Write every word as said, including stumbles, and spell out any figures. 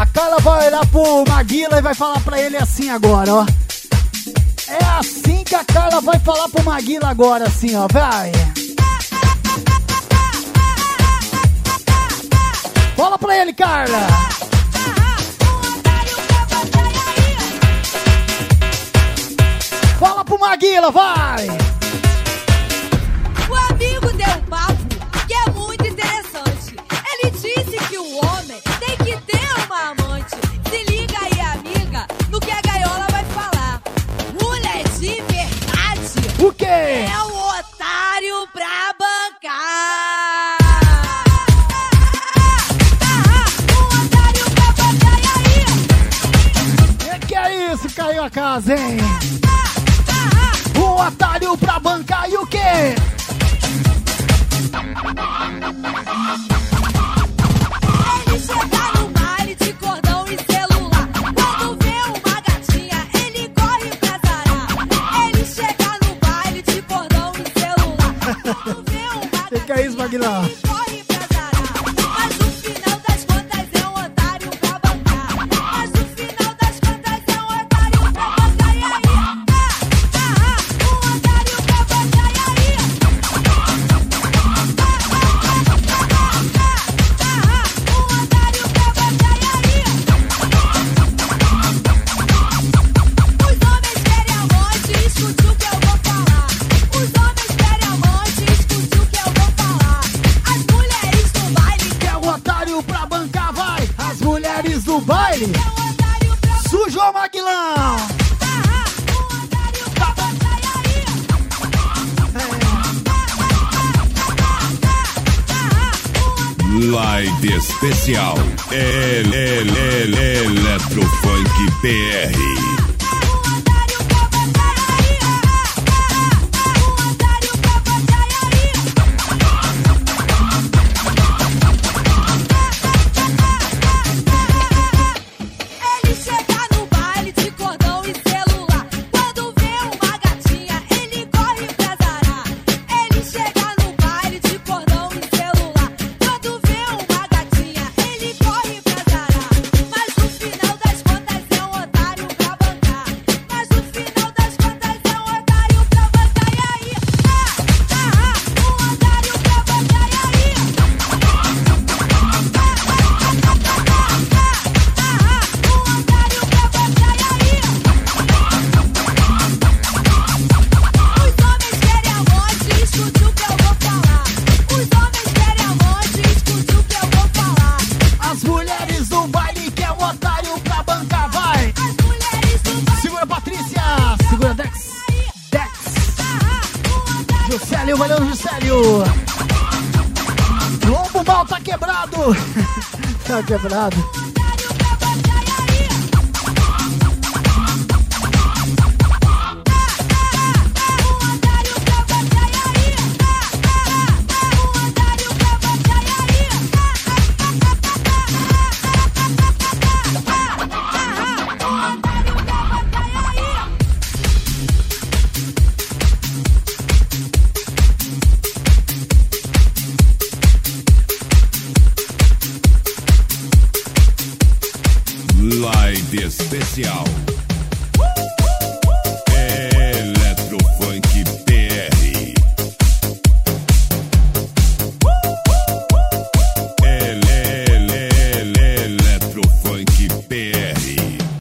A Carla vai olhar pro Maguila e vai falar pra ele assim agora, ó. É assim que a Carla vai falar pro Maguila agora, assim, ó, vai. Fala pra ele, Carla. Fala pro Maguila, vai. O amigo deu um papo que é muito interessante. Ele disse que o homem tem que ter uma amante. Se liga aí, amiga, no que a gaiola vai falar. Mulher de verdade. O quê? É o otário pra bancar. O otário pra bancar, e aí? Que que é isso? Caiu a casa, hein? O otário pra bancar e o quê? Ele chega no baile de cordão e celular. Quando vê uma gatinha, ele corre pra zarar. Ele chega no baile de cordão e celular. Quando vê uma gatinha, Que que é isso, Maguilão? ele corre pra zarar. Mas no final das contas é um otário pra bancar. Mas no final das contas é um otário pra bancar. E aí? Ah, ah, ah, um otário pra bancar. E aí? Os homens querem amante, escute o que eu vou falar. Os homens querem amante, escute o que eu vou falar. As mulheres do baile Que é o otário pra bancar, vai. As mulheres do baile. é um otário pra Sujou, Maguilão. bancar. Um otário pra bancar. E aí? Live especial El, El, El, Eletrofunk P R. Um otário pra bancar. E aí? Um otário pra bancar. E aí? Ele chega no baile de cordão e celular. Quando vê uma gatinha, ele corre pra zarar. Ele chega no baile de cordão e celular. Quando vê uma gatinha, ele corre pra zarar. Mas no final das contas é um otário pra bancar. Mas no final das contas é um otário pra bancar. E aí? Ah, ah, ah, um otário pra bancar. E aí? Os homens querem amante, escute o que eu vou falar. Os homens querem amante, escute o que eu vou falar. As mulheres do baile que é o otário pra bancar, vai. As mulheres do baile, Segura, Patrícia. Segura, Dex. Dex. um otário Juscelio, valeu, Juscelio. Lobo mal tá quebrado. Tá quebrado. pra bancar. E aí? Um otário pra bancar. E aí? Um otário pra bancar. E aí? Um otário pra bancar. E aí? Live especial